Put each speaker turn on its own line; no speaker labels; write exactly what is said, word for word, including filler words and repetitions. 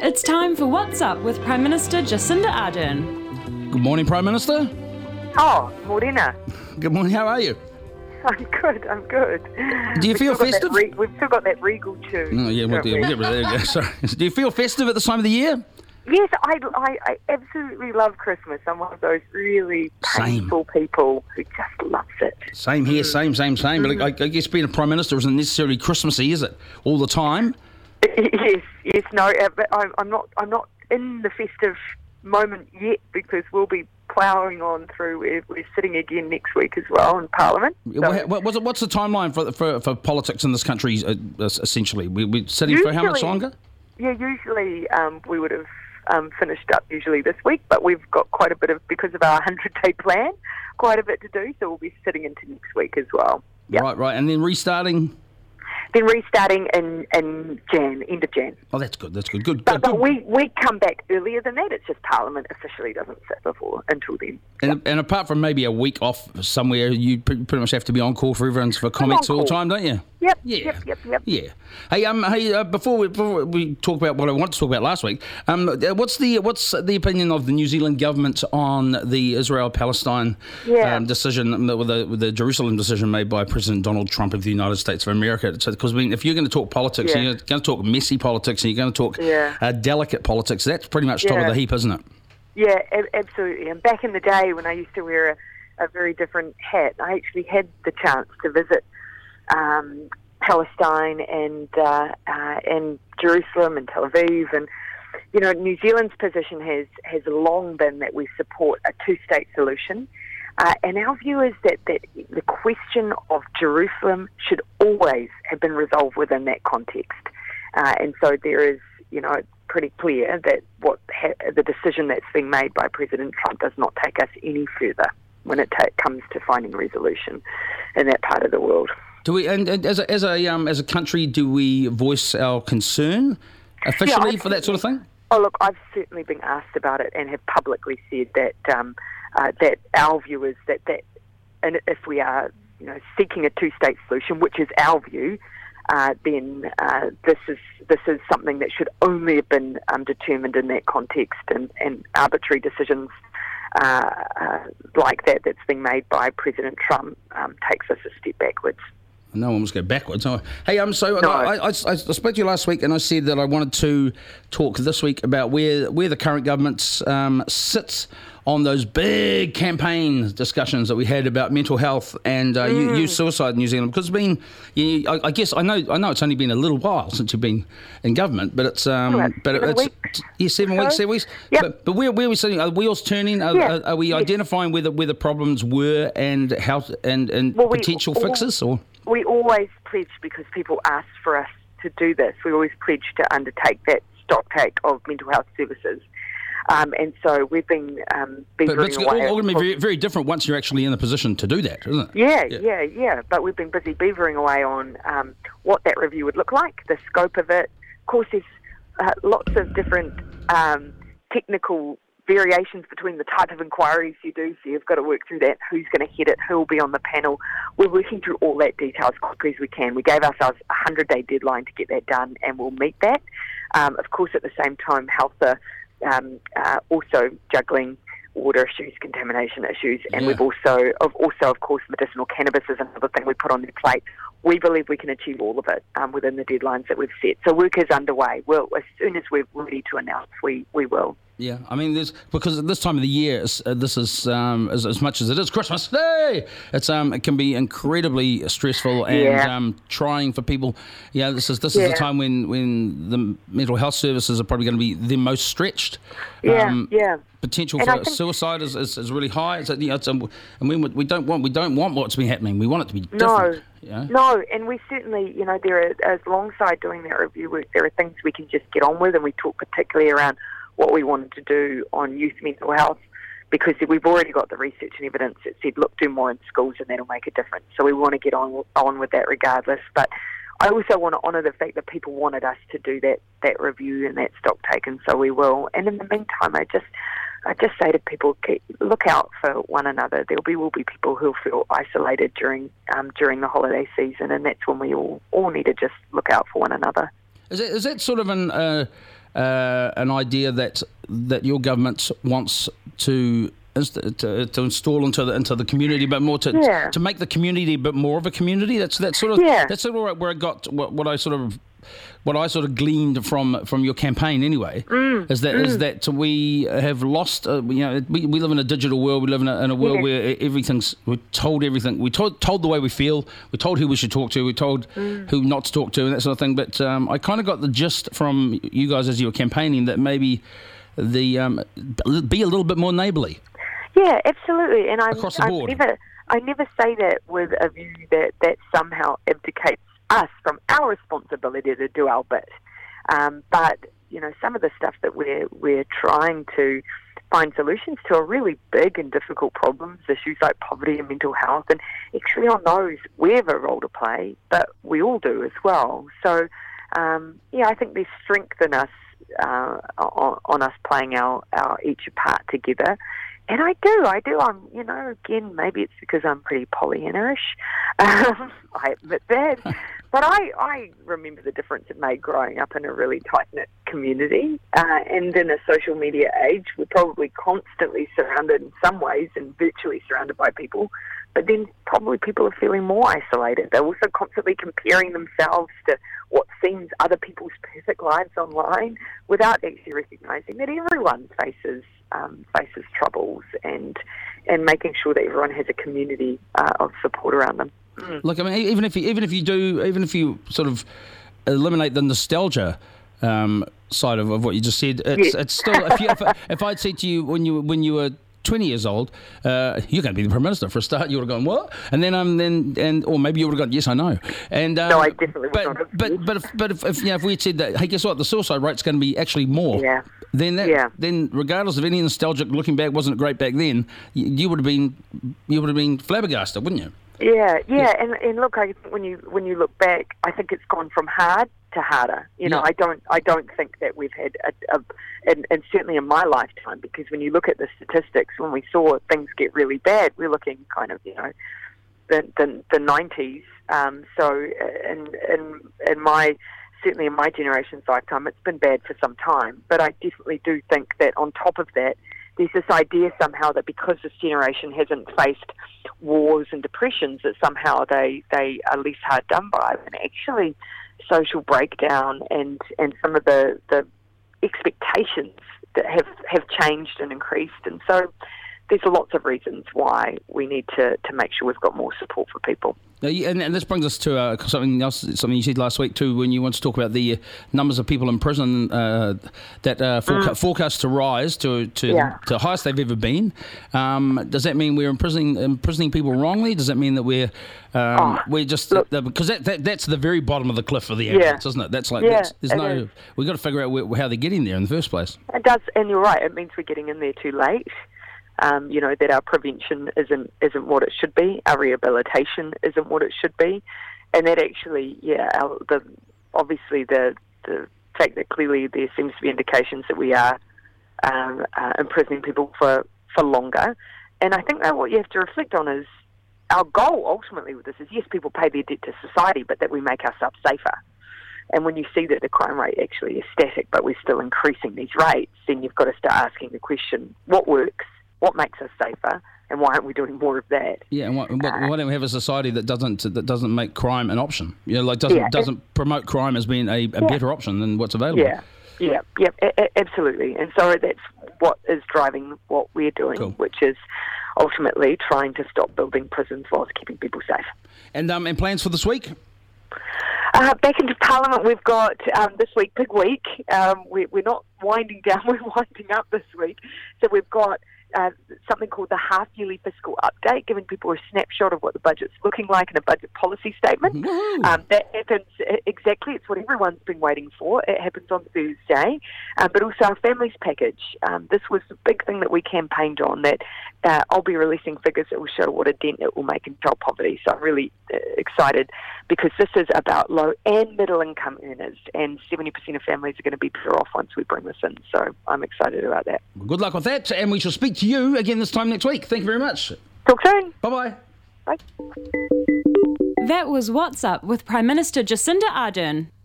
It's time for What's Up with Prime Minister Jacinda Ardern.
Good morning, Prime Minister.
Oh, Morena.
Good morning, how are you?
I'm good, I'm good.
Do you
We've
feel
still got
festive?
that Re- we've still got that regal tune.
Oh, yeah, we'll,
don't
do,
we?
we'll get rid of that. Yeah, sorry. Do you feel festive at this time of the year?
Yes, I, I, I absolutely love Christmas. I'm one of those really
Same.
painful people who just loves it.
Same here, same, same, same. But I, I guess being a Prime Minister isn't necessarily Christmassy, is it? All the time?
Yes, yes, no, uh, but I'm, I'm not. I'm not in the festive moment yet because we'll be ploughing on through. We're, we're sitting again next week as well in Parliament. So
What, what, what's, it, what's the timeline for, for for politics in this country, uh, essentially? We, we're sitting for how much
Usually-
longer?
Yeah, usually um, we would have um, finished up usually this week, but we've got quite a bit of, because of our hundred-day plan, quite a bit to do, so we'll be sitting into next week as well. Yep.
Right, right. And then restarting?
Then restarting in, in Jan, end of Jan.
Oh, that's good, that's good. Good,
But,
good.
but
good.
we, we come back earlier than that. It's just Parliament officially doesn't sit before until then.
And, and apart from maybe a week off somewhere, you pre- pretty much have to be on call for everyone's for comments
on
all the
call.
time, don't you?
Yep,
Yeah.
yep, yep, yep.
Yeah. Hey, um, hey. Uh, before we before we talk about what I want to talk about last week, um, uh, what's the what's the opinion of the New Zealand government on the Israel-Palestine
Yeah.
um, decision, um, with the with the Jerusalem decision made by President Donald Trump of the United States of America? Because I mean, if you're going to talk politics,
Yeah.
and you're going to talk messy politics, and you're going to talk
Yeah.
uh, delicate politics, that's pretty much top of
Yeah.
the heap, isn't it?
Yeah, a- absolutely. And back in the day when I used to wear a, a very different hat, I actually had the chance to visit um, Palestine and uh, uh, and Jerusalem and Tel Aviv. And, you know, New Zealand's position has, has long been that we support a two-state solution. Uh, and our view is that, that the question of Jerusalem should always have been resolved within that context. Uh, and so there is, you know, it's pretty clear that what ha- the decision that's being made by President Trump does not take us any further when it ta- comes to finding resolution in that part of the world.
Do we, and, and as a as a um, as a country, do we voice our concern officially
Yeah,
for that sort of thing?
Oh, look, I've certainly been asked about it and have publicly said that um, uh, that our view is that, that and if we are, you know, seeking a two-state solution, which is our view, uh, then uh, this is this is something that should only have been um, determined in that context, and, and arbitrary decisions uh, uh, like that that's being made by President Trump um, takes us a step backwards.
No one was going backwards. Oh, hey, um, so
No.
I, I, I spoke to you last week, and I said that I wanted to talk this week about where where the current government um, sits on those big campaign discussions that we had about mental health and uh,
Mm.
youth suicide in New Zealand. Because it's been, you, I, I guess I know I know it's only been a little while since you've been in government, but it's um,
Well,
but
seven
it's
weeks.
yeah, seven
So,
weeks, seven weeks.
yep.
But, but where where are we sitting? Are wheels turning? Are,
Yeah.
are, are we
Yes.
identifying where the where the problems were and how and and
Well, we
potential
all-
fixes or?
We always pledge, because people ask for us to do this, we always pledge to undertake that stock take of mental health services. Um, and so we've been um,
But,
beavering
but it's all,
away.
all going to be very, very different once you're actually in the position to do that, isn't it?
Yeah,
Yeah.
yeah, yeah, But we've been busy beavering away on um, what that review would look like, the scope of it. Of course, there's uh, lots of different um, technical variations between the type of inquiries you do, so you've got to work through that, who's going to head it, who will be on the panel. We're working through all that detail as quickly as we can. We gave ourselves a hundred-day deadline to get that done, and we'll meet that. Um, of course, at the same time, health are um, uh, also juggling water issues, contamination issues, and
Yeah.
we've also, of also, of course, medicinal cannabis is another thing we put on their plate. We believe we can achieve all of it um, within the deadlines that we've set. So work is underway. Well, as soon as we're ready to announce, we, we will.
Yeah, I mean, there's because at this time of the year, it's, uh, this is um, as, as much as it is Christmas Day. It's um, it can be incredibly stressful and
Yeah.
um, trying for people. Yeah, this is this is
Yeah.
the time when, when the mental health services are probably going to be the most stretched.
Yeah,
Um,
yeah.
Potential
And I
for
think-
suicide is, is, is really high. It's, you know, it's, um, and we we don't want we don't want what's been happening. We want it to be
No,
different. you know?
no, and we certainly, you know, there are, as alongside doing that review work, there are things we can just get on with, and we talk particularly around what we wanted to do on youth mental health, because we've already got the research and evidence that said, look, do more in schools and that'll make a difference. So we want to get on on with that regardless. But I also want to honour the fact that people wanted us to do that that review and that stock take, and so we will. And in the meantime, I just I just say to people, keep, look out for one another. There will be will be people who feel isolated during um, during the holiday season, and that's when we all, all need to just look out for one another.
Is that, is that sort of an uh, uh, an idea that that your government wants to. To, to install into the into the community, but more to
yeah.
to make the community a bit more of a community. That's that's sort of
yeah.
that's sort of where I got what, what I sort of what I sort of gleaned from from your campaign anyway.
Mm,
is that
mm.
is that we have lost. Uh, you know, we, we live in a digital world. We live in a, in a world
yeah.
where everything's we're told everything. We told told the way we feel. We're told who we should talk to. We're told
mm.
who not to talk to, and that sort of thing. But um, I kind of got the gist from you guys as you were campaigning that maybe the um, be a little bit more neighbourly.
Yeah, absolutely. And I'm,
Across the
I
board.
never, I never say that with a view that, that somehow abdicates us from our responsibility to do our bit. Um, but, you know, some of the stuff that we're, we're trying to find solutions to are really big and difficult problems, issues like poverty and mental health. And actually on those, we have a role to play, but we all do as well. So, um, yeah, I think there's strength in us, uh, on, on us playing our, our each part together. And I do, I do. I'm, you know, again, maybe it's because I'm pretty Pollyanna-ish. Um, I admit that. But I, I remember the difference it made growing up in a really tight-knit community. Uh, and in a social media age, we're probably constantly surrounded in some ways and virtually surrounded by people. But then probably people are feeling more isolated. They're also constantly comparing themselves to what seems other people's perfect lives online without actually recognising that everyone faces um, faces troubles and and making sure that everyone has a community uh, of support around them. Mm.
Look, I mean, even if you, even if you do, even if you sort of eliminate the nostalgia um, side of, of what you just said, it's
Yeah.
it's still. If, you, if, if I'd said to you when you when you were twenty years old, uh, you're going to be the Prime Minister for a start, you would have gone, what? And then, um, then, and or maybe you would have gone, yes, I know. And um,
No, I definitely would
but,
not have.
But but if but if, if you know, if we had said that, hey, guess what? The suicide rate's going to be actually more.
Yeah.
Then that,
Yeah.
then regardless of any nostalgic looking back, wasn't great back then. You, you would have been you would have been flabbergasted, wouldn't you?
Yeah, yeah, and and look, I think when you when you look back, I think it's gone from hard to harder. You know,
Yeah.
I don't I don't think that we've had a, a and, and certainly in my lifetime, because when you look at the statistics, when we saw things get really bad, we're looking kind of, you know, the the, the nineties. Um, so in in in my certainly in my generation's lifetime, it's been bad for some time. But I definitely do think that on top of that, there's this idea somehow that because this generation hasn't faced wars and depressions, that somehow they, they are less hard done by. And actually, social breakdown and, and some of the, the expectations that have, have changed and increased. And so there's lots of reasons why we need to, to make sure we've got more support for people.
Uh, yeah, and, and this brings us to uh, something else, something you said last week too, when you want to talk about the uh, numbers of people in prison uh, that uh, foreca- mm. forecast to rise to to
Yeah.
the highest they've ever been. Um, does that mean we're imprisoning imprisoning people wrongly? Does that mean that we're um,
Oh,
we're just
look,
uh, because that, that that's the very bottom of the cliff for the evidence,
Yeah.
isn't it? That's like
Yeah,
that's, there's
it
no
is.
we've got to figure out where, how they're getting there in the first place.
It does, and you're right. It means we're getting in there too late. Um, you know, that our prevention isn't isn't what it should be. Our rehabilitation isn't what it should be, and that actually, yeah, our, the obviously the the fact that clearly there seems to be indications that we are um, uh, imprisoning people for, for longer. And I think that what you have to reflect on is our goal ultimately with this is yes, people pay their debt to society, but that we make ourselves safer. And when you see that the crime rate actually is static, but we're still increasing these rates, then you've got to start asking the question: what works? What makes us safer, and why aren't we doing more of that?
Yeah, and why, why don't we have a society that doesn't that doesn't make crime an option? You know, like doesn't
Yeah,
doesn't promote crime as being a, a
Yeah.
better option than what's available.
Yeah, yeah, yeah, a- a- absolutely. And so that's what is driving what we're doing,
Cool.
which is ultimately trying to stop building prisons whilst keeping people safe.
And um, and plans for this week?
Uh, back into Parliament, we've got um, this week, big week. Um, we, we're not winding down, we're winding up this week. So we've got uh, something called the half-yearly fiscal update, giving people a snapshot of what the budget's looking like in a budget policy statement.
Woo.
Um, that happens exactly, it's what everyone's been waiting for. It happens on Thursday, um, but also our families package. Um, this was the big thing that we campaigned on, that uh, I'll be releasing figures that will show what a dent it will make in child poverty. So I'm really uh, excited, because this is about low and middle income earners, and seventy percent of families are going to be better off once we bring this in. So I'm excited about that.
Good luck with that, and we shall speak to you again this time next week. Thank you very much.
Talk soon.
Bye-bye.
Bye.
That was What's Up with Prime Minister Jacinda Ardern.